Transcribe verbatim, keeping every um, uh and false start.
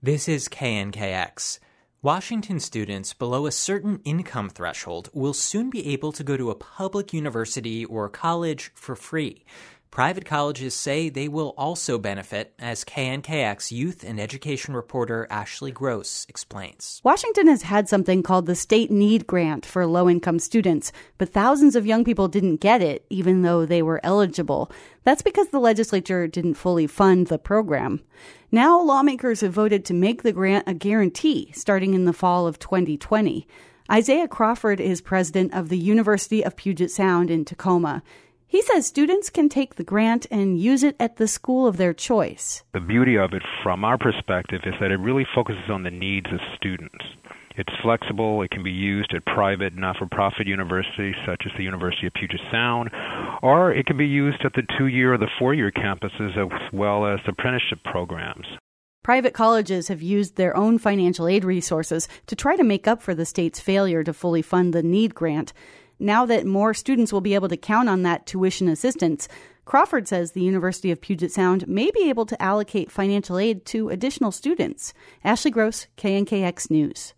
This is K N K X. Washington students below a certain income threshold will soon be able to go to a public university or college for free. Private colleges say they will also benefit, as K N K X youth and education reporter Ashley Gross explains. Washington has had something called the State Need Grant for low-income students, but thousands of young people didn't get it, even though they were eligible. That's because the legislature didn't fully fund the program. Now, lawmakers have voted to make the grant a guarantee starting in the fall of twenty twenty. Isaiah Crawford is president of the University of Puget Sound in Tacoma. He says students can take the grant and use it at the school of their choice. The beauty of it from our perspective is that it really focuses on the needs of students. It's flexible. It can be used at private, not-for-profit universities such as the University of Puget Sound, or it can be used at the two-year or the four-year campuses as well as apprenticeship programs. Private colleges have used their own financial aid resources to try to make up for the state's failure to fully fund the NEED grant. Now that more students will be able to count on that tuition assistance, Crawford says the University of Puget Sound may be able to allocate financial aid to additional students. Ashley Gross, K N K X News.